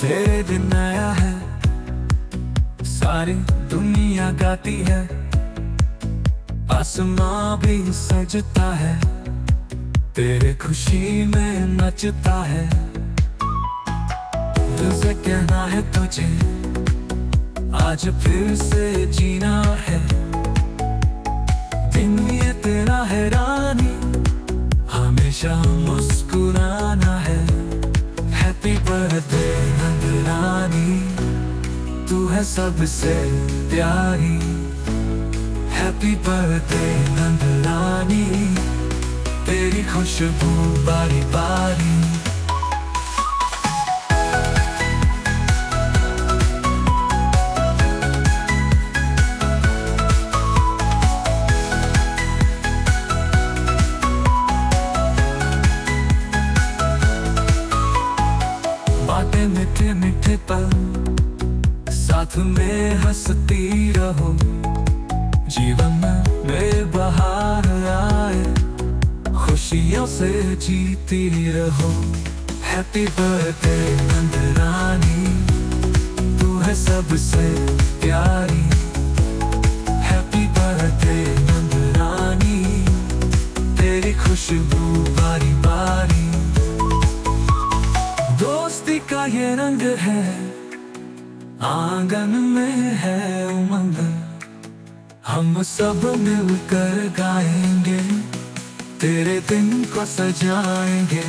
तेरे दिन आया है, सारी दुनिया गाती है, आसमां भी सजता है, तेरे खुशी में नचता है। दिल से कहना है तुझे, आज फिर से जीना है, दिन ये तेरा है रानी, हमेशा मुस्कुराना है। हैप्पी बर्थडे नंदरानी, तू है सबसे प्यारी। हैप्पी बर्थडे नंदरानी, तेरी खुशबू बारी बारी। बातें मीठे मीठे पल, साथ में हंसती रहो, जीवन में बहार आए, खुशियों से जीती रहो। हैप्पी बर्थडे नंदरानी, तू है सबसे प्यारी। हैप्पी बर्थडे नंदरानी, तेरी खुशबू बारी बारी। दोस्ती का ये रंग है, आंगन में है उमंग, हम सब मिलकर गाएंगे, तेरे दिन को सजाएंगे।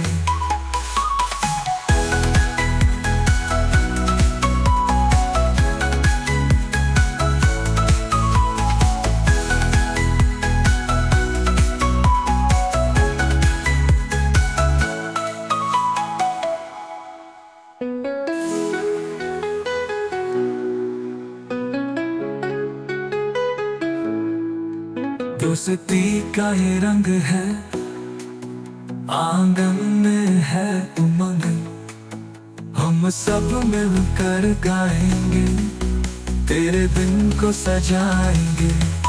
दोस्ती का ये रंग है, आंगन में है उमंग, हम सब मिलकर गाएंगे, तेरे दिन को सजाएंगे।